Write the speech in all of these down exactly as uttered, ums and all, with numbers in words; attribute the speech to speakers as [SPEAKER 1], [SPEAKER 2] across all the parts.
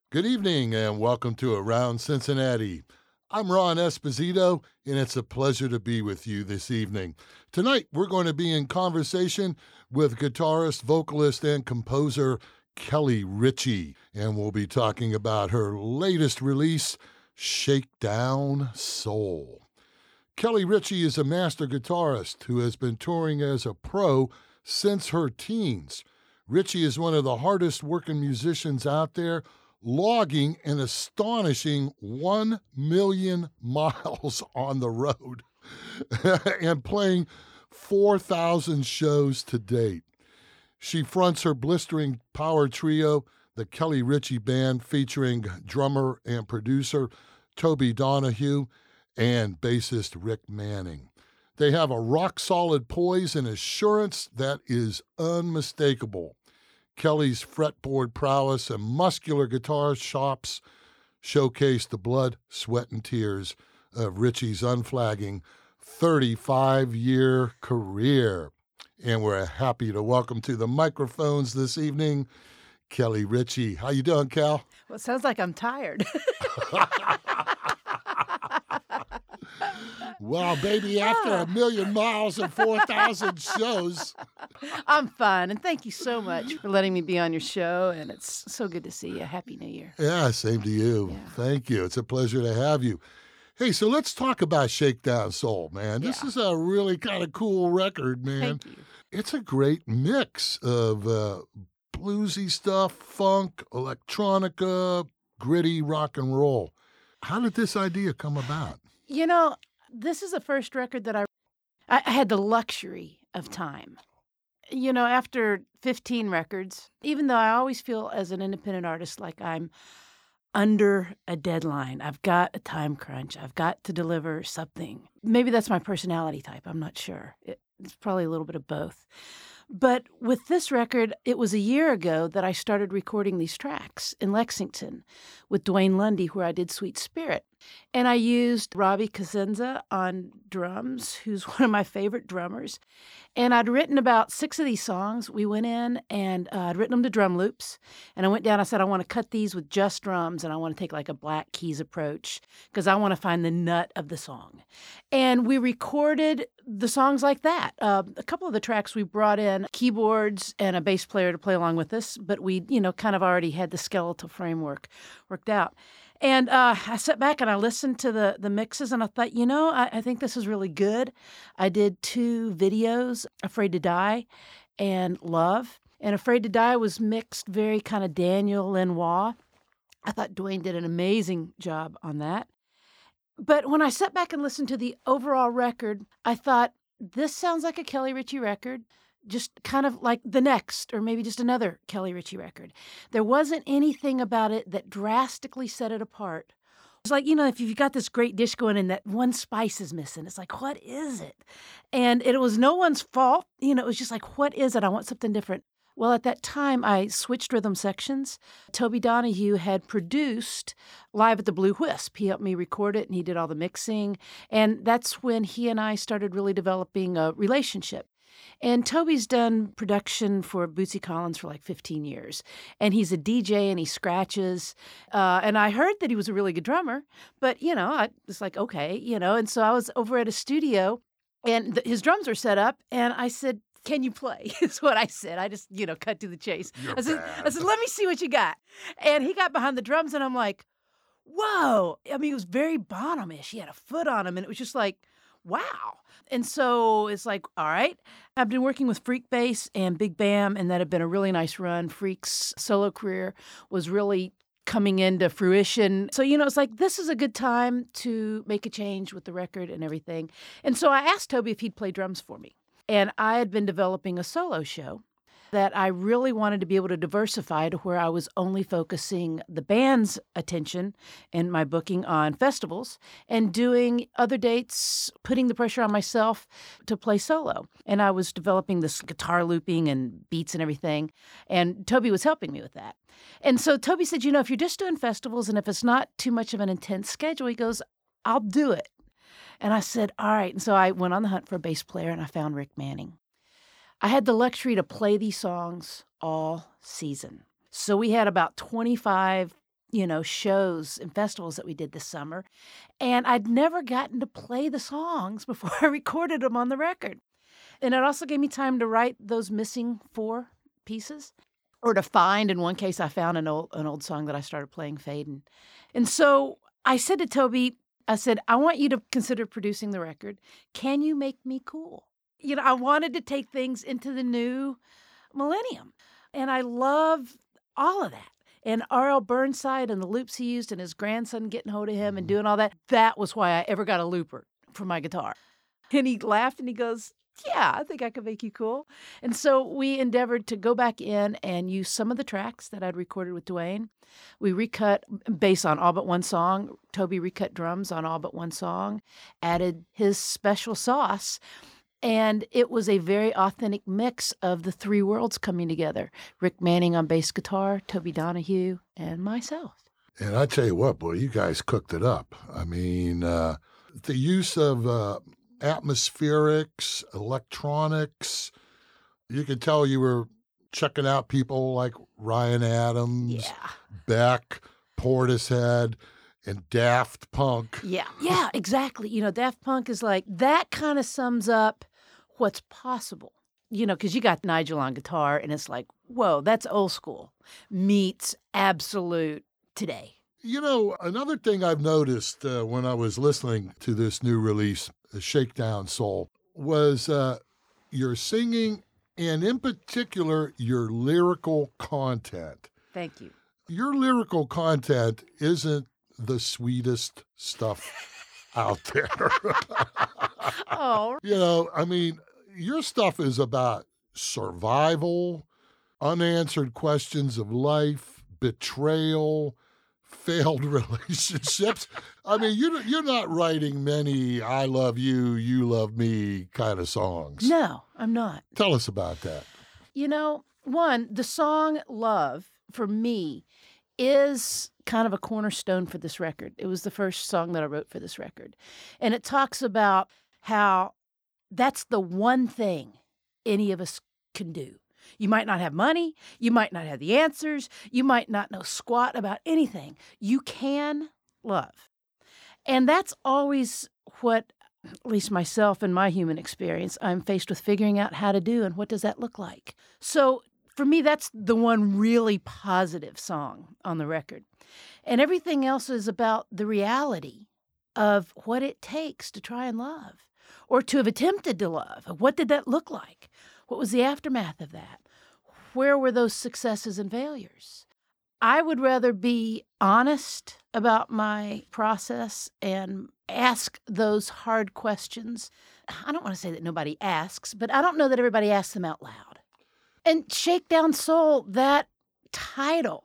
[SPEAKER 1] Good evening and welcome to Around Cincinnati. I'm Ron Esposito, and it's a pleasure to be with you this evening. Tonight, we're going to be in conversation with guitarist, vocalist, and composer Kelly Richey, and we'll be talking about her latest release, Shakedown Soul. Kelly Richey is a master guitarist who has been touring as a pro since her teens. Richey is one of the hardest working musicians out there, logging an astonishing one million miles on the road and playing four thousand shows to date. She fronts her blistering power trio, the Kelly Richey Band, featuring drummer and producer Toby Donahue and bassist Rick Manning. They have a rock-solid poise and assurance that is unmistakable. Kelly's fretboard prowess and muscular guitar chops showcase the blood, sweat, and tears of Richey's unflagging thirty-five-year career. And we're happy to welcome to the microphones this evening, Kelly Richey. How you doing, Cal?
[SPEAKER 2] Well, it sounds like I'm tired.
[SPEAKER 1] Wow, baby, after a million miles and four thousand shows.
[SPEAKER 2] I'm fine, and thank you so much for letting me be on your show, and it's so good to see you. Happy New Year.
[SPEAKER 1] Yeah, same to you. Yeah. Thank you. It's a pleasure to have you. Hey, so let's talk about Shakedown Soul, man. This
[SPEAKER 2] Yeah.
[SPEAKER 1] is a really kind of cool record, man.
[SPEAKER 2] Thank you.
[SPEAKER 1] It's a great mix of uh, bluesy stuff, funk, electronica, gritty rock and roll. How did this idea come about?
[SPEAKER 2] You know, this is the first record that I, I I had the luxury of time. You know, after fifteen records, even though I always feel as an independent artist like I'm under a deadline, I've got a time crunch, I've got to deliver something. Maybe that's my personality type, I'm not sure. It, it's probably a little bit of both. But with this record, it was a year ago that I started recording these tracks in Lexington with Dwayne Lundy, where I did Sweet Spirit. And I used Robbie Cosenza on drums, who's one of my favorite drummers. And I'd written about six of these songs. We went in and uh, I'd written them to drum loops. And I went down, I said, I want to cut these with just drums, and I want to take like a Black Keys approach because I want to find the nut of the song. And we recorded the songs like that. Uh, a couple of the tracks we brought in keyboards and a bass player to play along with us, but we, you know, kind of already had the skeletal framework worked out. And uh, I sat back and I listened to the the mixes, and I thought, you know, I, I think this is really good. I did two videos, Afraid to Die and Love. And Afraid to Die was mixed very kind of Daniel Lanois. I thought Dwayne did an amazing job on that. But when I sat back and listened to the overall record, I thought, this sounds like a Kelly Richey record, just kind of like the next, or maybe just another Kelly Richey record. There wasn't anything about it that drastically set it apart. It's like, you know, if you've got this great dish going and that one spice is missing, it's like, what is it? And it was no one's fault. You know, it was just like, what is it? I want something different. Well, at that time, I switched rhythm sections. Toby Donahue had produced Live at the Blue Wisp. He helped me record it, and he did all the mixing. And that's when he and I started really developing a relationship. And Toby's done production for Bootsy Collins for like fifteen years. And he's a D J, and he scratches. Uh, and I heard that he was a really good drummer. But, you know, I was like, okay, you know. And so I was over at a studio, and th- his drums were set up. And I said, can you play? Is what I said. I just, you know, cut to the chase.
[SPEAKER 1] You're
[SPEAKER 2] I said,
[SPEAKER 1] bad.
[SPEAKER 2] I said, let me see what you got. And he got behind the drums, and I'm like, whoa. I mean, it was very Bonham-ish. He had a foot on him, and it was just like, wow. And so it's like, all right. I've been working with Freak Bass and Big Bam, and that had been a really nice run. Freak's solo career was really coming into fruition. So, you know, it's like, this is a good time to make a change with the record and everything. And so I asked Toby if he'd play drums for me. And I had been developing a solo show that I really wanted to be able to diversify to where I was only focusing the band's attention and my booking on festivals and doing other dates, putting the pressure on myself to play solo. And I was developing this guitar looping and beats and everything. And Toby was helping me with that. And so Toby said, you know, if you're just doing festivals and if it's not too much of an intense schedule, he goes, I'll do it. And I said, all right. And so I went on the hunt for a bass player, and I found Rick Manning. I had the luxury to play these songs all season. So we had about twenty-five you know, shows and festivals that we did this summer. And I'd never gotten to play the songs before I recorded them on the record. And it also gave me time to write those missing four pieces, or to find. In one case, I found an old an old song that I started playing fading. And so I said to Toby, I said, I want you to consider producing the record. Can you make me cool? You know, I wanted to take things into the new millennium. And I love all of that. And R L Burnside and the loops he used and his grandson getting hold of him and doing all that, that was why I ever got a looper for my guitar. And he laughed and he goes, yeah, I think I could make you cool. And so we endeavored to go back in and use some of the tracks that I'd recorded with Duane. We recut bass on all but one song. Toby recut drums on all but one song, added his special sauce. And it was a very authentic mix of the three worlds coming together. Rick Manning on bass guitar, Toby Donahue, and myself.
[SPEAKER 1] And I tell you what, boy, you guys cooked it up. I mean, uh, the use of uh, atmospherics, electronics, you could tell you were checking out people like Ryan Adams,
[SPEAKER 2] Yeah.
[SPEAKER 1] Beck, Portishead, and Daft Punk.
[SPEAKER 2] Yeah, yeah, exactly. You know, Daft Punk is like, that kind of sums up what's possible. You know, because you got Nigel on guitar, and it's like, whoa, that's old school meets absolute today.
[SPEAKER 1] You know, another thing I've noticed uh, when I was listening to this new release, Shakedown Soul, was uh, your singing and, in particular, your lyrical content.
[SPEAKER 2] Thank you.
[SPEAKER 1] Your lyrical content isn't the sweetest stuff out there.
[SPEAKER 2] Oh.
[SPEAKER 1] You know, I mean, your stuff is about survival, unanswered questions of life, betrayal, failed relationships. I mean, you're, you're not writing many I love you, you love me kind of songs.
[SPEAKER 2] No, I'm not.
[SPEAKER 1] Tell us about that.
[SPEAKER 2] You know, one, the song Love, for me, is kind of a cornerstone for this record. It was the first song that I wrote for this record. And it talks about how that's the one thing any of us can do. You might not have money. You might not have the answers. You might not know squat about anything. You can love. And that's always what, at least myself and my human experience, I'm faced with figuring out how to do, and what does that look like? So for me, that's the one really positive song on the record. And everything else is about the reality of what it takes to try and love, or to have attempted to love. What did that look like? What was the aftermath of that? Where were those successes and failures? I would rather be honest about my process and ask those hard questions. I don't want to say that nobody asks, but I don't know that everybody asks them out loud. And Shakedown Soul, that title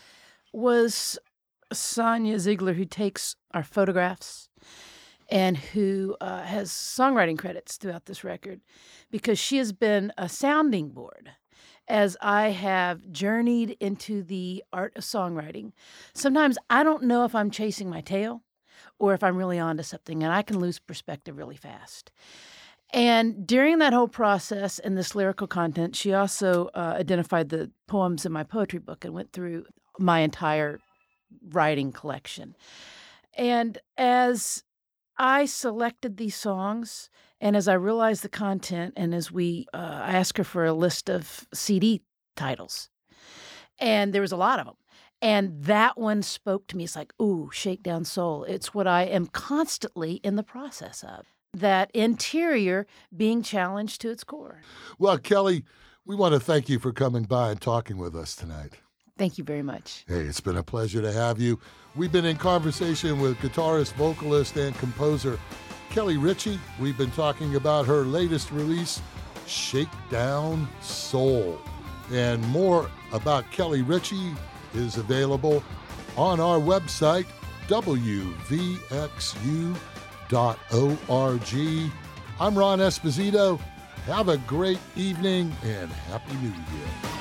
[SPEAKER 2] was Sonia Ziegler, who takes our photographs and who uh, has songwriting credits throughout this record, because she has been a sounding board as I have journeyed into the art of songwriting. Sometimes I don't know if I'm chasing my tail or if I'm really onto something, and I can lose perspective really fast. And during that whole process and this lyrical content, she also uh, identified the poems in my poetry book and went through my entire writing collection. And as I selected these songs, and as I realized the content, and as we, uh, I asked her for a list of C D titles, and there was a lot of them. And that one spoke to me. It's like, ooh, Shakedown Soul. It's what I am constantly in the process of. That interior being challenged to its core.
[SPEAKER 1] Well, Kelly, we want to thank you for coming by and talking with us tonight.
[SPEAKER 2] Thank you very much.
[SPEAKER 1] Hey, it's been a pleasure to have you. We've been in conversation with guitarist, vocalist, and composer Kelly Ritchie. We've been talking about her latest release, Shakedown Soul. And more about Kelly Ritchie is available on our website, W V X U dot org. I'm Ron Esposito. Have a great evening and Happy New Year.